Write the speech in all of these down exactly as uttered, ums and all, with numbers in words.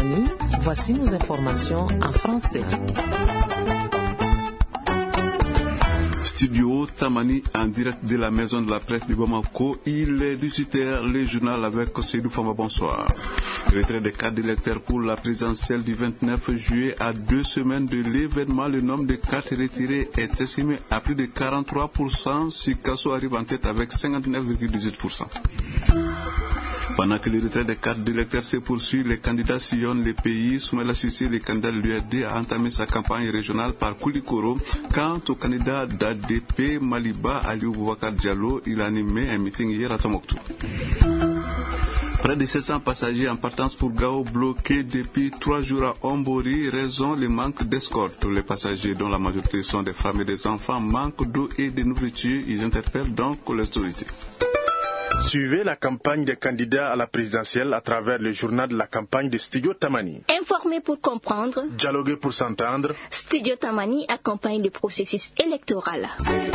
Tamani, voici nos informations en français. Studio Tamani en direct de la maison de la presse de Bamako. Il est dix-huit heures, le journal avec Seydou Fama, bonsoir. Retrait des cartes d'électeurs pour la présidentielle du vingt-neuf juillet à deux semaines de l'événement. Le nombre de cartes retirées est estimé à plus de quarante-trois pour cent. Sikasso arrive en tête avec cinquante-neuf virgule dix-huit pour cent. Pendant que le retrait des cartes d'électeurs se poursuit, les candidats sillonnent les pays. Soumaïla Cissé, le candidat de l'U R D, a entamé sa campagne régionale par Koulikoro. Quant au candidat d'A D P, Maliba Aliou Boubacar Diallo, il a animé un meeting hier à Tombouctou. Près de sept cents passagers en partance pour Gao bloqués depuis trois jours à Ombori, raison le manque d'escorte. Les passagers, dont la majorité sont des femmes et des enfants, manquent d'eau et de nourriture. Ils interpellent donc les autorités. Suivez la campagne des candidats à la présidentielle à travers le journal de la campagne de Studio Tamani. Informer pour comprendre, dialoguer pour s'entendre. Studio Tamani accompagne le processus électoral.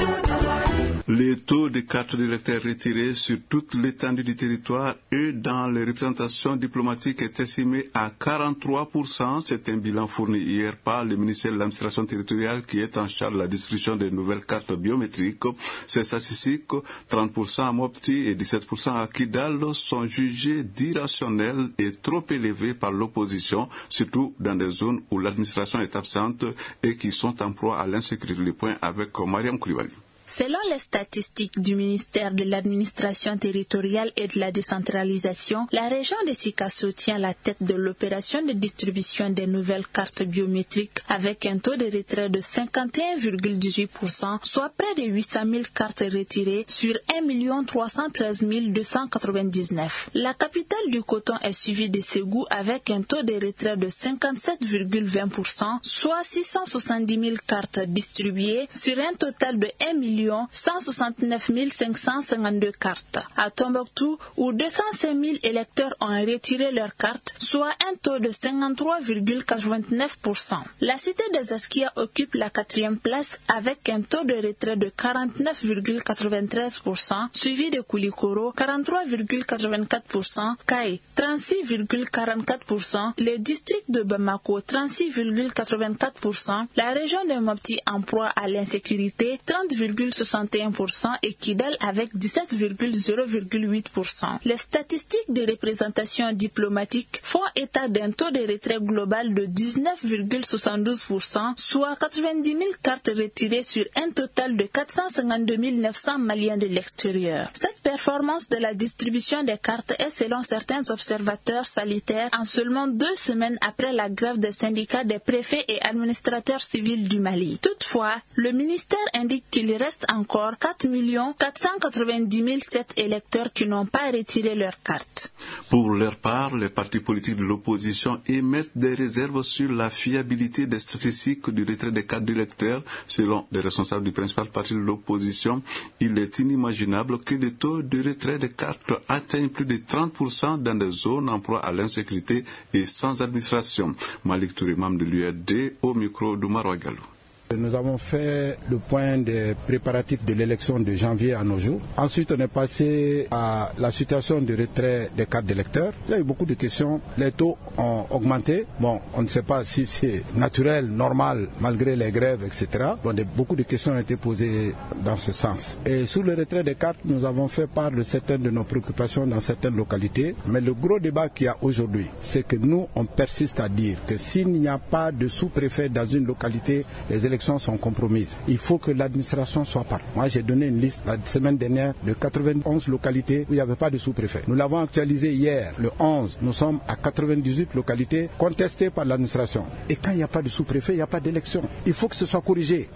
Les taux de cartes d'électeurs retirés sur toute l'étendue du territoire et dans les représentations diplomatiques est estimé à quarante-trois pour cent. C'est un bilan fourni hier par le ministère de l'administration territoriale qui est en charge de la distribution des nouvelles cartes biométriques. Ces statistiques, trente pour cent à Mopti et dix-sept pour cent à Kidal, sont jugées d'irrationnelles et trop élevées par l'opposition, surtout dans des zones où l'administration est absente et qui sont en proie à l'insécurité. Le point avec Mariam Koulibaly. Selon les statistiques du ministère de l'administration territoriale et de la décentralisation, la région de Sikasso tient la tête de l'opération de distribution des nouvelles cartes biométriques avec un taux de retrait de cinquante et un virgule dix-huit pour cent, soit près de huit cent mille cartes retirées sur un million trois cent treize mille deux cent quatre-vingt-dix-neuf. La capitale du coton est suivie de Ségou avec un taux de retrait de cinquante-sept virgule vingt pour cent, soit six cent soixante-dix mille cartes distribuées sur un total de un million cent soixante-neuf mille cinq cent cinquante-deux cartes. À Tombouctou, où deux cent cinq mille électeurs ont retiré leurs cartes, soit un taux de cinquante-trois virgule quatre-vingt-neuf pour cent. La cité des Askia occupe la quatrième place avec un taux de retrait de quarante-neuf virgule quatre-vingt-treize pour cent, suivi de Koulikoro, quarante-trois virgule quatre-vingt-quatre pour cent, Kaye, trente-six virgule quarante-quatre pour cent, le district de Bamako, trente-six virgule quatre-vingt-quatre pour cent, la région de Mopti en proie à l'insécurité, trente virgule soixante et un pour cent et Kidal avec dix-sept virgule zéro huit pour cent. Les statistiques de représentation diplomatique font état d'un taux de retrait global de dix-neuf virgule soixante-douze pour cent, soit quatre-vingt-dix mille cartes retirées sur un total de quatre cent cinquante-deux mille neuf cents Maliens de l'extérieur. Cette performance de la distribution des cartes est selon certains observateurs salutaire en seulement deux semaines après la grève des syndicats des préfets et administrateurs civils du Mali. Toutefois, le ministère indique qu'il reste encore quatre millions quatre cent quatre-vingt-dix mille sept électeurs qui n'ont pas retiré leur carte. Pour leur part, les partis politiques de l'opposition émettent des réserves sur la fiabilité des statistiques du retrait des cartes d'électeurs. Selon les responsables du principal parti de l'opposition, il est inimaginable que le taux de retrait des cartes atteigne plus de trente pour cent dans des zones en proie à l'insécurité et sans administration. Malik Touré, membre de l'U R D, au micro d'Oumar Ouagalou. Nous avons fait le point des préparatifs de l'élection de janvier à nos jours. Ensuite, on est passé à la situation de retrait des cartes d'électeurs. Il y a eu beaucoup de questions. Les taux ont augmenté. Bon, on ne sait pas si c'est naturel, normal, malgré les grèves, et cetera. Bon, beaucoup de questions ont été posées dans ce sens. Et sur le retrait des cartes, nous avons fait part de certaines de nos préoccupations dans certaines localités. Mais le gros débat qu'il y a aujourd'hui, c'est que nous, on persiste à dire que s'il n'y a pas de sous-préfet dans une localité, les élections sont compromises. Il faut que l'administration soit part. Moi, j'ai donné une liste la semaine dernière de quatre-vingt-onze localités où il n'y avait pas de sous-préfet. Nous l'avons actualisé hier, le onze. Nous sommes à quatre-vingt-dix-huit localités contestées par l'administration. Et quand il n'y a pas de sous-préfet, il n'y a pas d'élection. Il faut que ce soit corrigé.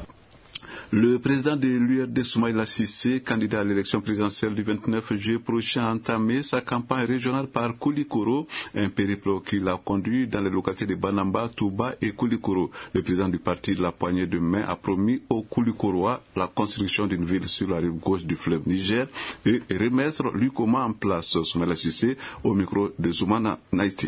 Le président de l'U R D, Soumaïla Cissé, candidat à l'élection présidentielle du vingt-neuf juillet prochain, a entamé sa campagne régionale par Koulikoro, un périple qui l'a conduit dans les localités de Banamba, Touba et Koulikoro. Le président du parti de la poignée de main a promis aux Koulikorois la construction d'une ville sur la rive gauche du fleuve Niger et remettre l'U C O M A en place. Soumaïla Cissé, au micro de Zoumana Naïti.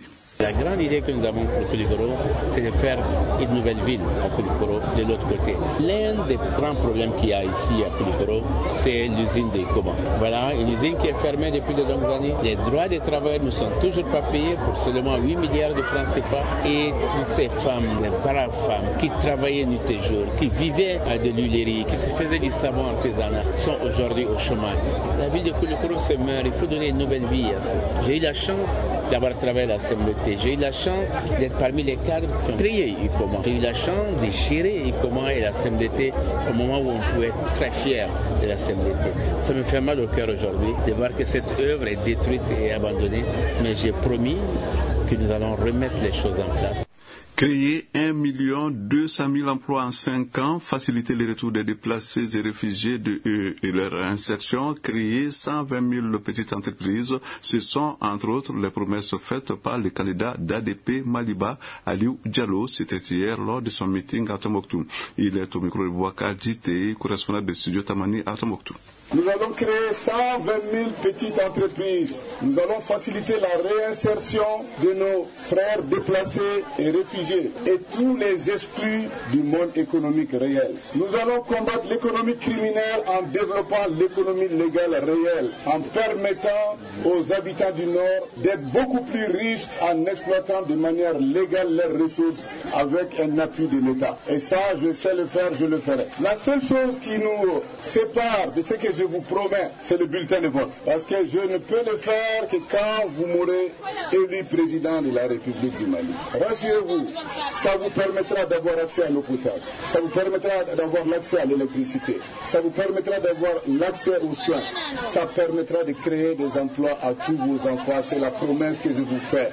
La grande idée que nous avons pour Koulikoro, c'est de faire une nouvelle ville à Koulikoro de l'autre côté. L'un des grands problèmes qu'il y a ici à Koulikoro, c'est l'usine des Cobans. Voilà, une usine qui est fermée depuis de longues années. Les droits des travailleurs ne sont toujours pas payés pour seulement huit milliards de francs C F A. Et toutes ces femmes, les braves femmes qui travaillaient nuit et jour, qui vivaient à de l'huilerie, qui se faisaient du savon artisanal, sont aujourd'hui au chômage. La ville de Koulikoro se meurt, il faut donner une nouvelle vie à ça. J'ai eu la chance d'avoir travaillé à la C M D T. J'ai eu la chance d'être parmi les cadres qui ont créé I C O M A. J'ai eu la chance de gérer I C O M A et la C M D T au moment où on pouvait être très fier de la C M D T. Ça me fait mal au cœur aujourd'hui de voir que cette œuvre est détruite et abandonnée, mais j'ai promis que nous allons remettre les choses en place. Créer un million deux cent mille emplois en cinq ans, faciliter le retour des déplacés et réfugiés de eux et leur insertion, créer cent vingt mille petites entreprises, ce sont entre autres les promesses faites par le candidat d'A D P Maliba, Aliou Diallo, c'était hier lors de son meeting à Tombouctou. Il est au micro de Bouakar Djité, correspondant de Studio Tamani à Tombouctou. Nous allons créer cent vingt mille petites entreprises. Nous allons faciliter la réinsertion de nos frères déplacés et réfugiés et tous les exclus du monde économique réel. Nous allons combattre l'économie criminelle en développant l'économie légale réelle, en permettant aux habitants du Nord d'être beaucoup plus riches en exploitant de manière légale leurs ressources avec un appui de l'État. Et ça, je sais le faire, je le ferai. La seule chose qui nous sépare de ce que je vous promets, c'est le bulletin de vote. Parce que je ne peux le faire que quand vous m'aurez élu président de la République du Mali. Rassurez-vous, ça vous permettra d'avoir accès à l'eau potable. Ça vous permettra d'avoir l'accès à l'électricité. Ça vous permettra d'avoir l'accès aux soins. Ça permettra de créer des emplois à tous vos enfants. C'est la promesse que je vous fais.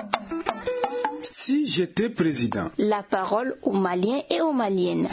Si j'étais président. La parole aux Maliens et aux Maliennes.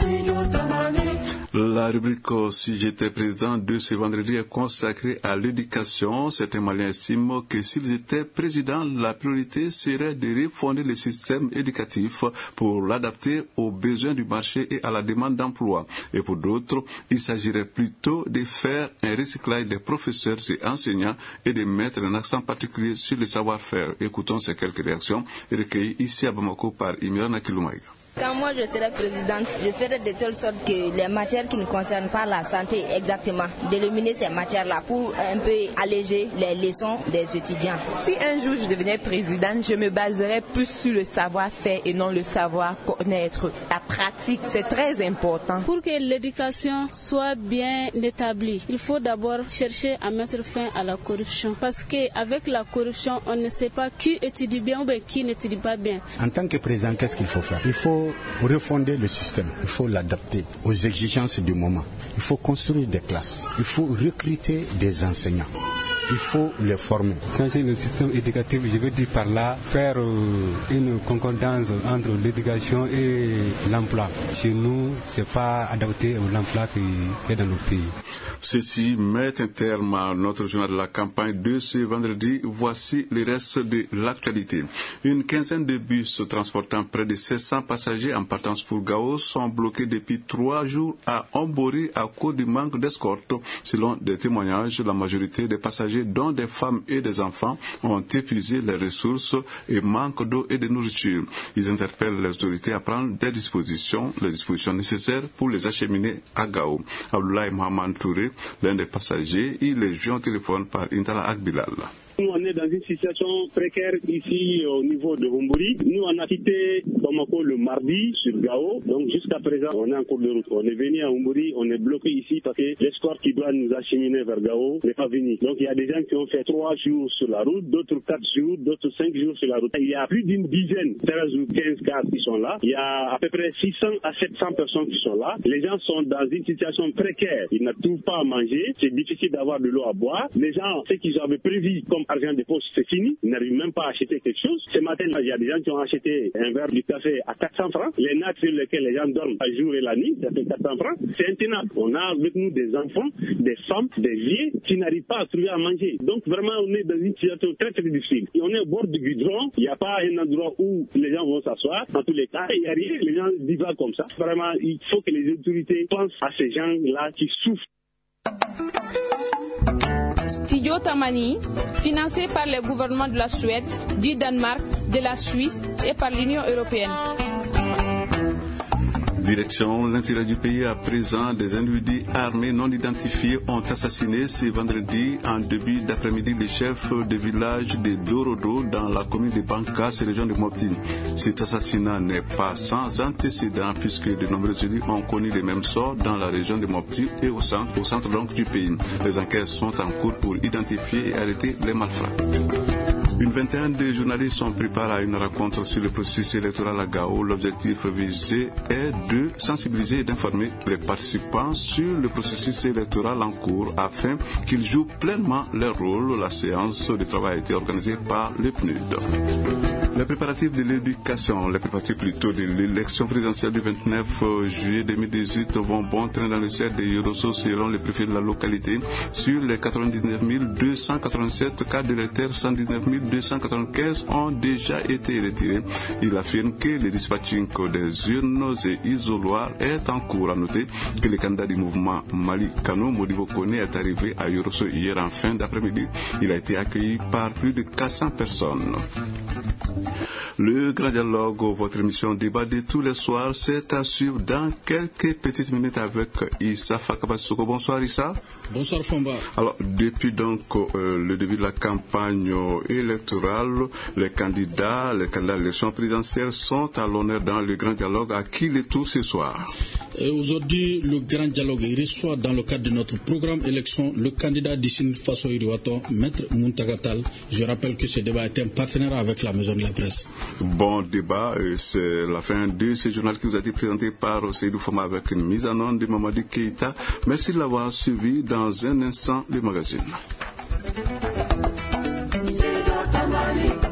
La rubrique « Si j'étais président » de ce vendredi est consacrée à l'éducation. Certains Maliens estiment que s'ils étaient présidents, la priorité serait de refonder le système éducatif pour l'adapter aux besoins du marché et à la demande d'emploi. Et pour d'autres, il s'agirait plutôt de faire un recyclage des professeurs et enseignants et de mettre un accent particulier sur le savoir-faire. Écoutons ces quelques réactions recueillies ici à Bamako par Imirana Kiloumaïga. Quand moi je serai présidente, je ferai de telle sorte que les matières qui ne concernent pas la santé exactement, d'éliminer ces matières-là pour un peu alléger les leçons des étudiants. Si un jour je devenais présidente, je me baserais plus sur le savoir-faire et non le savoir-connaître. La pratique, c'est très important. Pour que l'éducation soit bien établie, il faut d'abord chercher à mettre fin à la corruption. Parce qu'avec la corruption, on ne sait pas qui étudie bien ou bien qui n'étudie pas bien. En tant que président, qu'est-ce qu'il faut faire? Il faut refonder le système, il faut l'adapter aux exigences du moment. Il faut construire des classes, il faut recruter des enseignants. Il faut les former. Changer le système éducatif, je veux dire par là, faire euh, une concordance entre l'éducation et l'emploi. Chez nous, ce n'est pas adapté à l'emploi qui est dans nos pays. Ceci met un terme à notre journal de la campagne de ce vendredi. Voici les restes de l'actualité. Une quinzaine de bus transportant près de sept cents passagers en partance pour Gao sont bloqués depuis trois jours à Ombori à cause du manque d'escorte. Selon des témoignages, la majorité des passagers, dont des femmes et des enfants, ont épuisé les ressources et manquent d'eau et de nourriture. Ils interpellent les autorités à prendre des dispositions, les dispositions nécessaires pour les acheminer à Gao. Abdoulaye Mohamed Touré, l'un des passagers, il est joint au téléphone par Intala Akbilal. On est dans une situation précaire ici au niveau de Ombori. Nous, on a quitté Bamako le mardi sur Gao. Donc jusqu'à présent, on est en cours de route. On est venu à Ombori, on est bloqué ici parce que l'escorte qui doit nous acheminer vers Gao n'est pas venu. Donc il y a des gens qui ont fait trois jours sur la route, d'autres quatre jours, d'autres cinq jours sur la route. Il y a plus d'une dizaine, treize ou quinze cars qui sont là. Il y a à peu près six cents à sept cents personnes qui sont là. Les gens sont dans une situation précaire. Ils ne trouvent pas à manger. C'est difficile d'avoir de l'eau à boire. Les gens, ce qu'ils avaient prévu comme argent de poche, c'est fini. Ils n'arrivent même pas à acheter quelque chose. Ce matin, il y a des gens qui ont acheté un verre de café à quatre cents francs. Les nattes sur lesquelles les gens dorment la jour et la nuit, ça fait quatre cents francs. C'est intenable. On a avec nous des enfants, des femmes, des vieux qui n'arrivent pas à trouver à manger. Donc vraiment, on est dans une situation très très difficile. Et on est au bord du goudron. Il n'y a pas un endroit où les gens vont s'asseoir. En tous les cas, il n'y a rien. Les gens divaguent comme ça. Vraiment, il faut que les autorités pensent à ces gens-là qui souffrent. Studio Tamani, financé par les gouvernements de la Suède, du Danemark, de la Suisse et par l'Union européenne. Direction l'intérieur du pays, à présent, des individus armés non identifiés ont assassiné ce vendredi en début d'après-midi les chefs de village de Dorodo dans la commune de Bankas, région de Mopti. Cet assassinat n'est pas sans antécédent puisque de nombreux élus ont connu les mêmes sorts dans la région de Mopti et au centre, au centre donc du pays. Les enquêtes sont en cours pour identifier et arrêter les malfrats. Une vingtaine de journalistes sont préparés à une rencontre sur le processus électoral à Gao. L'objectif visé est de sensibiliser et d'informer les participants sur le processus électoral en cours afin qu'ils jouent pleinement leur rôle. La séance de travail a été organisée par le P N U D. Les préparatifs de l'éducation, les préparatifs plutôt de l'élection présidentielle du vingt-neuf juillet deux mille dix-huit vont bon train dans le cercle de Yorosso selon les préfets de la localité. Sur les quatre-vingt-dix-neuf mille deux cent quatre-vingt-sept cas d'électeurs, soixante-dix-neuf mille deux cent quatre-vingt-quinze ont déjà été retirés. Il affirme que le dispatching des urnes et isoloirs est en cours. À noter que le candidat du mouvement Mali Kano Modibo Kone est arrivé à Yorosso hier en fin d'après-midi. Il a été accueilli par plus de quatre cents personnes. Le grand dialogue, votre émission débat de tous les soirs, c'est à suivre dans quelques petites minutes avec Issa Fakabasoko. Bonsoir Issa. Bonsoir Fomba. Alors, depuis donc euh, le début de la campagne électorale, les candidats, les candidats à l'élection présidentielle sont à l'honneur dans le grand dialogue. À qui les tours ce soir? Et aujourd'hui, le grand dialogue reçoit dans le cadre de notre programme élection le candidat d'Issine Faso Iriwaton, Maître Muntagatal. Je rappelle que ce débat est un partenariat avec la Maison de la Presse. Bon débat, c'est la fin de ce journal qui vous a été présenté par Seydou Fama avec une mise en onde de Mamadou Keïta. Merci de l'avoir suivi. Dans un instant, le magazine.